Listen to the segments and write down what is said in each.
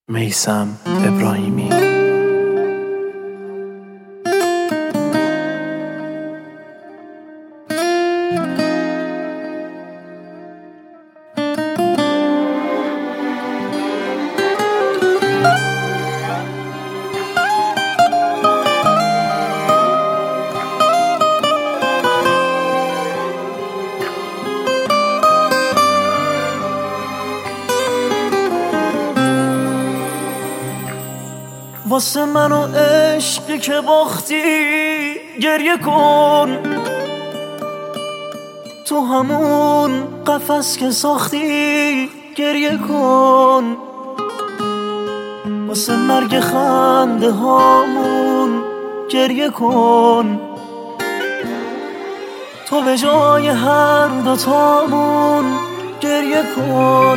میثم ابراهیمی. واسه من و عشقی که باختی گریه کن، تو همون قفس که ساختی گریه کن، واسه مرگ خنده هامون گریه کن، تو به جای هر دوتامون گریه کن،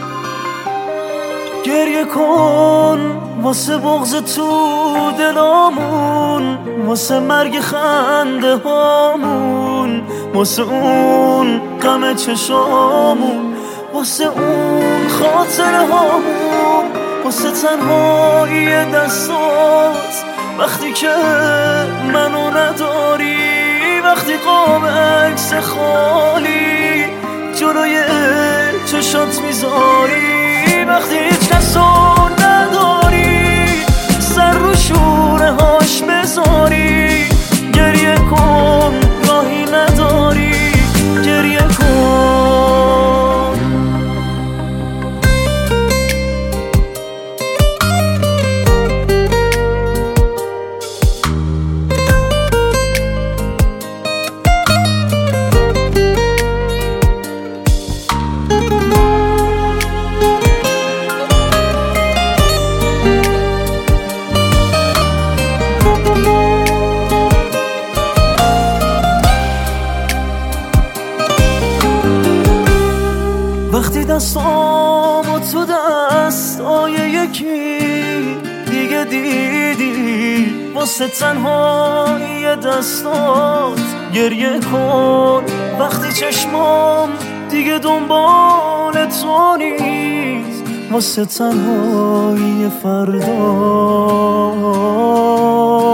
گریه کن واسه بغض تو دلامون، واسه مرگ خنده هامون، واسه اون غم چشامون، واسه اون خاطره هامون، واسه تنهایی دستات وقتی که منو نداری، وقتی قاب عکس خالی جلوی چشات میذاری، وقتی هیچ کسو نداری سر رو شوره هاش بذاری، گریه کن راهی نداری گریه کن. وقتی دستامو تو دستای یکی دیگه دیدی، واسه تنهایی دستات گریه کن، وقتی چشمام دیگه دنبال تو نیست، واسه تنهایی فردا